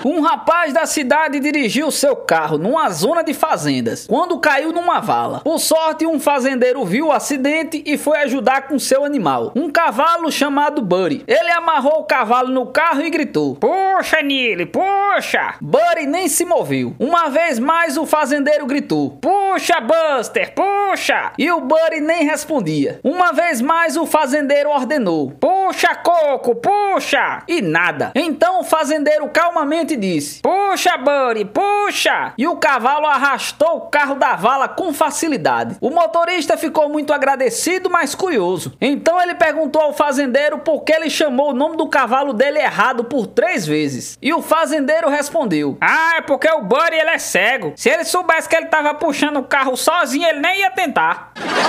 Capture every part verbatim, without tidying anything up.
Um rapaz da cidade dirigiu seu carro numa zona de fazendas, quando caiu numa vala. Por sorte, um fazendeiro viu o acidente e foi ajudar com seu animal, um cavalo chamado Buddy. Ele amarrou o cavalo no carro e gritou: "Puxa, Nile, puxa!" Buddy nem se moveu. Uma vez mais o fazendeiro gritou: "Puxa, Buster, puxa!" E o Buddy nem respondia. Uma vez mais o fazendeiro ordenou: "Puxa, Coco, puxa!" E nada. Então o fazendeiro calmamente disse: "Puxa, Buddy, puxa!" E o cavalo arrastou o carro da vala com facilidade. O motorista ficou muito agradecido, mas curioso. Então ele perguntou ao fazendeiro por que ele chamou o nome do cavalo dele errado por três vezes. E o fazendeiro respondeu: "Ah, é porque o Buddy ele é cego. Se ele soubesse que ele estava puxando o carro sozinho, ele nem ia tentar."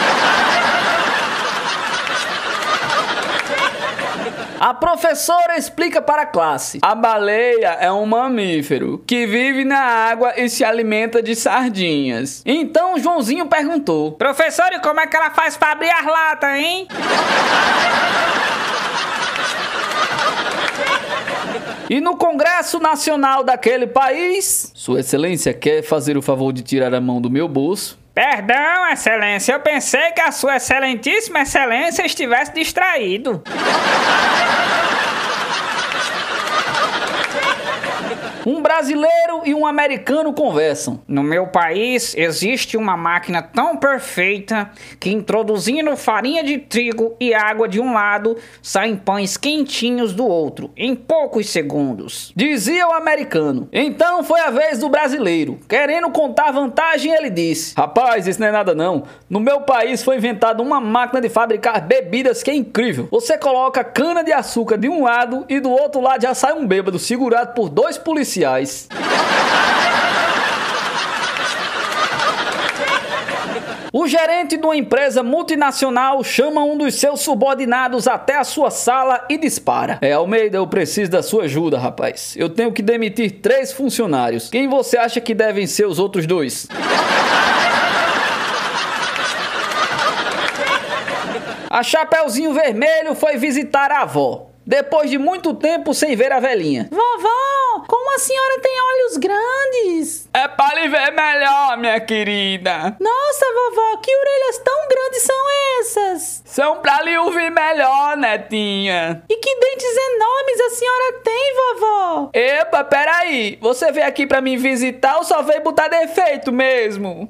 A professora explica para a classe: a baleia é um mamífero que vive na água e se alimenta de sardinhas. Então Joãozinho perguntou: "Professor, e como é que ela faz para abrir as latas, hein?" E no Congresso Nacional daquele país, Sua Excelência quer fazer o favor de tirar a mão do meu bolso? Perdão, Excelência, eu pensei que a Sua Excelentíssima Excelência estivesse distraído. Um brasileiro e um americano conversam. No meu país existe uma máquina tão perfeita que, introduzindo farinha de trigo e água de um lado, saem pães quentinhos do outro, em poucos segundos, dizia o americano. Então foi a vez do brasileiro. Querendo contar vantagem, ele disse: "Rapaz, isso não é nada não. No meu país foi inventada uma máquina de fabricar bebidas que é incrível. Você coloca cana de açúcar de um lado e do outro lado já sai um bêbado segurado por dois policiais." O gerente de uma empresa multinacional chama um dos seus subordinados até a sua sala e dispara: "É, Almeida, eu preciso da sua ajuda, rapaz. Eu tenho que demitir três funcionários. Quem você acha que devem ser os outros dois?" A Chapeuzinho Vermelho foi visitar a avó, depois de muito tempo sem ver a velhinha. "Vovó, como a senhora tem olhos grandes?" "É para lhe ver melhor, minha querida." "Nossa, vovó, que orelhas tão grandes são essas?" "São para lhe ouvir melhor, netinha." "E que dentes enormes a senhora tem, vovó?" "Epa, peraí, você veio aqui para me visitar ou só veio botar defeito mesmo?"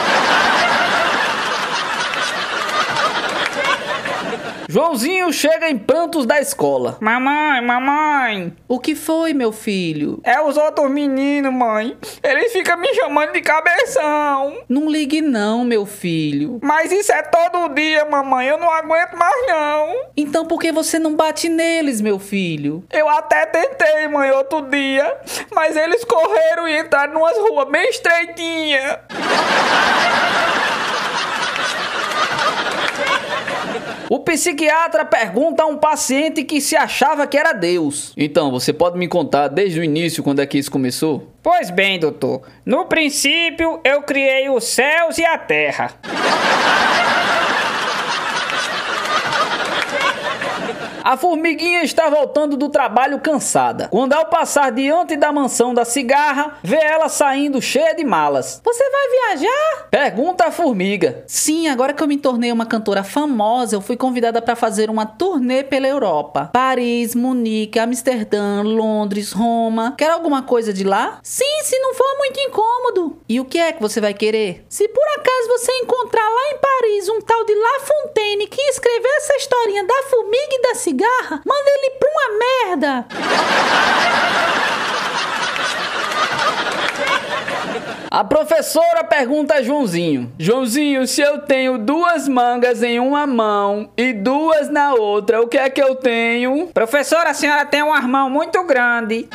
Joãozinho chega em prantos da escola. "Mamãe, mamãe." "O que foi, meu filho?" "É os outros meninos, mãe. Eles ficam me chamando de cabeção." "Não ligue não, meu filho." "Mas isso é todo dia, mamãe. Eu não aguento mais não." "Então por que você não bate neles, meu filho?" "Eu até tentei, mãe, outro dia. Mas eles correram e entraram numas ruas bem estreitinhas." O psiquiatra pergunta a um paciente que se achava que era Deus: "Então, você pode me contar desde o início quando é que isso começou?" "Pois bem, doutor. No princípio, eu criei os céus e a terra." A formiguinha está voltando do trabalho cansada, quando ao passar diante da mansão da cigarra, vê ela saindo cheia de malas. "Você vai viajar?" pergunta a formiga. "Sim, agora que eu me tornei uma cantora famosa, eu fui convidada para fazer uma turnê pela Europa. Paris, Munique, Amsterdã, Londres, Roma. Quer alguma coisa de lá?" "Sim, se não for muito incômodo." "E o que é que você vai querer?" "Se por acaso você encontrar lá em Paris um tal de La Fontaine que escreveu essa historinha da formiga e da cigarra, manda ele pra uma merda." A professora pergunta a Joãozinho: "Joãozinho, se eu tenho duas mangas em uma mão e duas na outra, o que é que eu tenho?" "Professora, a senhora tem uma mão muito grande."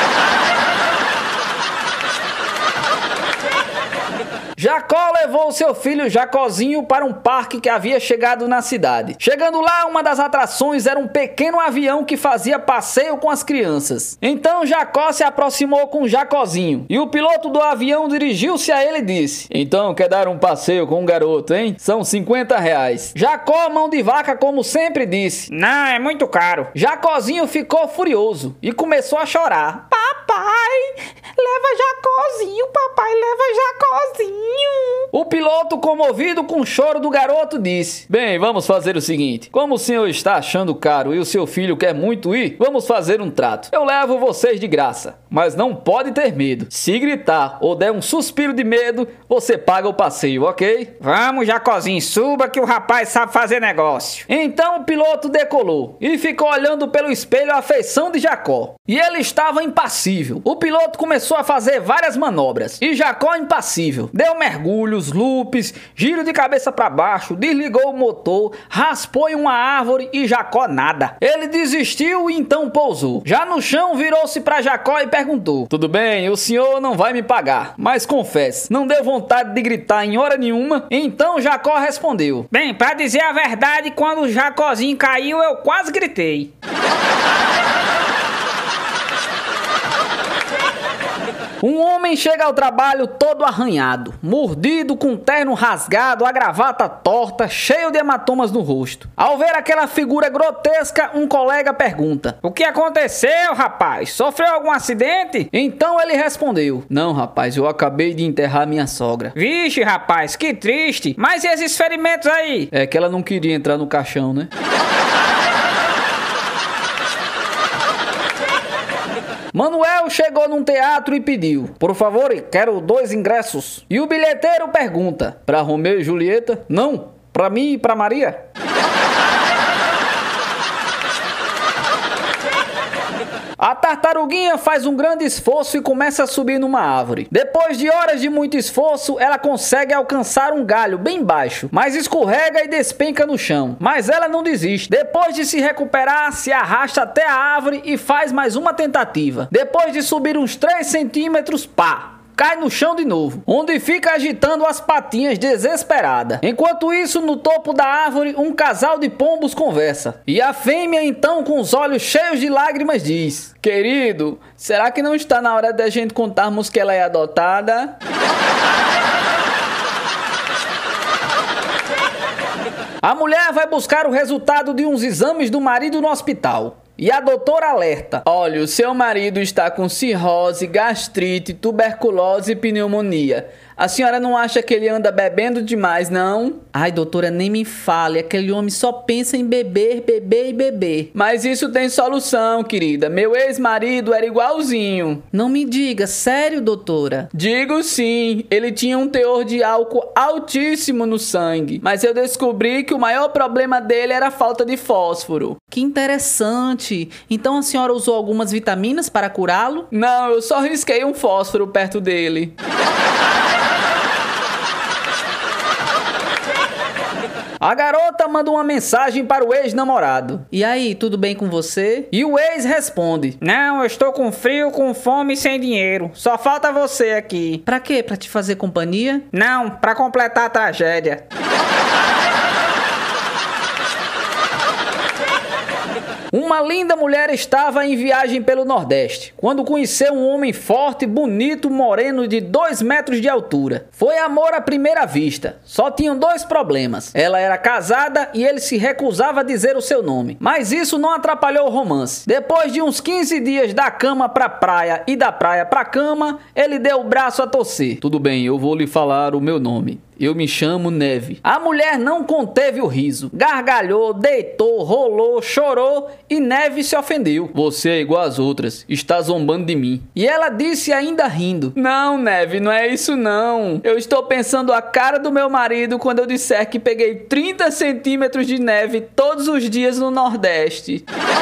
Jacó levou seu filho Jacozinho para um parque que havia chegado na cidade. Chegando lá, uma das atrações era um pequeno avião que fazia passeio com as crianças. Então Jacó se aproximou com Jacozinho e o piloto do avião dirigiu-se a ele e disse: "Então, quer dar um passeio com um garoto, hein? São cinquenta reais. Jacó, mão de vaca como sempre, disse: "Não, é muito caro." Jacozinho ficou furioso e começou a chorar. "Papai, o papai leva Jacozinho. O piloto, comovido com o choro do garoto, disse: bem, vamos fazer o seguinte. Como o senhor está achando caro e o seu filho quer muito ir, vamos fazer um trato. Eu levo vocês de graça, mas não pode ter medo. Se gritar ou der um suspiro de medo, você paga o passeio, ok? Vamos, Jacozinho, suba que o rapaz sabe fazer negócio. Então o piloto decolou e ficou olhando pelo espelho a feição de Jacó. E ele estava impassível. O piloto começou a fazer várias manobras e Jacó impassível. Deu mergulhos, loops, giro de cabeça para baixo, desligou o motor, raspou em uma árvore e Jacó nada. Ele desistiu e então pousou. Já no chão virou-se para Jacó e perguntou: tudo bem, o senhor não vai me pagar, mas confesse, não deu vontade de gritar em hora nenhuma? Então Jacó respondeu: bem, para dizer a verdade, quando o Jacozinho caiu eu quase gritei. Um homem chega ao trabalho todo arranhado, mordido, com o terno rasgado, a gravata torta, cheio de hematomas no rosto. Ao ver aquela figura grotesca, um colega pergunta: o que aconteceu, rapaz? Sofreu algum acidente? Então ele respondeu: não, rapaz, eu acabei de enterrar minha sogra. Vixe, rapaz, que triste. Mas e esses ferimentos aí? É que ela não queria entrar no caixão, né? Manuel chegou num teatro e pediu: por favor, quero dois ingressos. E o bilheteiro pergunta: pra Romeu e Julieta? Não, pra mim e pra Maria. A tartaruguinha faz um grande esforço e começa a subir numa árvore. Depois de horas de muito esforço, ela consegue alcançar um galho bem baixo, mas escorrega e despenca no chão. Mas ela não desiste. Depois de se recuperar, se arrasta até a árvore e faz mais uma tentativa. Depois de subir uns três centímetros, pá! Cai no chão de novo, onde fica agitando as patinhas desesperada. Enquanto isso, no topo da árvore, um casal de pombos conversa. E a fêmea, então, com os olhos cheios de lágrimas, diz: querido, será que não está na hora da gente contarmos que ela é adotada? A mulher vai buscar o resultado de uns exames do marido no hospital. E a doutora alerta: olha, o seu marido está com cirrose, gastrite, tuberculose e pneumonia. A senhora não acha que ele anda bebendo demais, não? Ai, doutora, nem me fale. Aquele homem só pensa em beber, beber e beber. Mas isso tem solução, querida. Meu ex-marido era igualzinho. Não me diga, sério, doutora? Digo sim. Ele tinha um teor de álcool altíssimo no sangue. Mas eu descobri que o maior problema dele era a falta de fósforo. Que interessante. Então a senhora usou algumas vitaminas para curá-lo? Não, eu só risquei um fósforo perto dele. A garota manda uma mensagem para o ex-namorado: e aí, tudo bem com você? E o ex responde: não, eu estou com frio, com fome e sem dinheiro. Só falta você aqui. Pra quê? Pra te fazer companhia? Não, pra completar a tragédia. Uma linda mulher estava em viagem pelo Nordeste, quando conheceu um homem forte, bonito, moreno, de dois metros de altura. Foi amor à primeira vista. Só tinham dois problemas. Ela era casada e ele se recusava a dizer o seu nome. Mas isso não atrapalhou o romance. Depois de uns quinze dias da cama pra praia e da praia pra cama, ele deu o braço a torcer. Tudo bem, eu vou lhe falar o meu nome. Eu me chamo Neve. A mulher não conteve o riso. Gargalhou, deitou, rolou, chorou e Neve se ofendeu. Você é igual às outras. Está zombando de mim. E ela disse ainda rindo: não, Neve, não é isso não. Eu estou pensando a cara do meu marido quando eu disser que peguei trinta centímetros de neve todos os dias no Nordeste.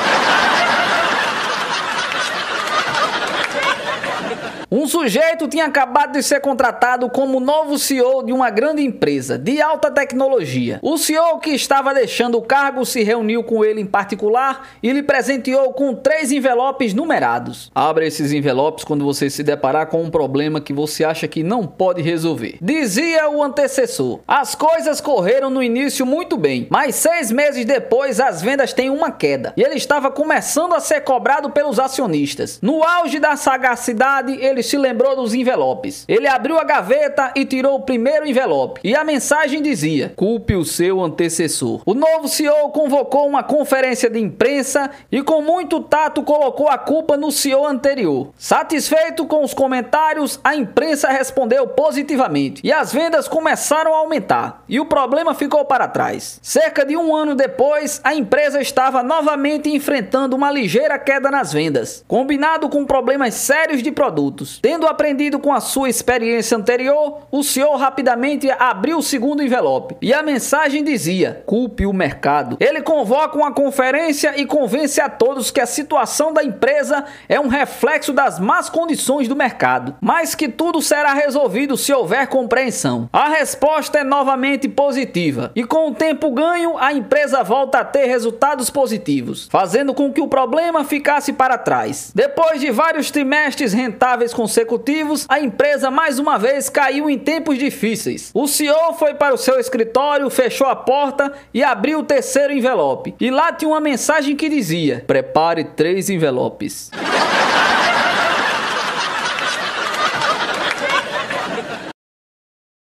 Um sujeito tinha acabado de ser contratado como novo C E O de uma grande empresa de alta tecnologia. O C E O que estava deixando o cargo se reuniu com ele em particular e lhe presenteou com três envelopes numerados. Abra esses envelopes quando você se deparar com um problema que você acha que não pode resolver, dizia o antecessor. As coisas correram no início muito bem, mas seis meses depois as vendas têm uma queda e ele estava começando a ser cobrado pelos acionistas. No auge da sagacidade, ele ele se lembrou dos envelopes. Ele abriu a gaveta e tirou o primeiro envelope. E a mensagem dizia: culpe o seu antecessor. O novo C E O convocou uma conferência de imprensa e com muito tato colocou a culpa no C E O anterior. Satisfeito com os comentários, a imprensa respondeu positivamente e as vendas começaram a aumentar. E o problema ficou para trás. Cerca de um ano depois, a empresa estava novamente enfrentando uma ligeira queda nas vendas, combinado com problemas sérios de produtos. Tendo aprendido com a sua experiência anterior, o C E O rapidamente abriu o segundo envelope e a mensagem dizia: culpe o mercado. Ele convoca uma conferência e convence a todos que a situação da empresa é um reflexo das más condições do mercado, mas que tudo será resolvido se houver compreensão. A resposta é novamente positiva e com o tempo ganho a empresa volta a ter resultados positivos, fazendo com que o problema ficasse para trás. Depois de vários trimestres rentáveis consecutivos, a empresa mais uma vez caiu em tempos difíceis. O C E O foi para o seu escritório, fechou a porta e abriu o terceiro envelope. E lá tinha uma mensagem que dizia: prepare três envelopes.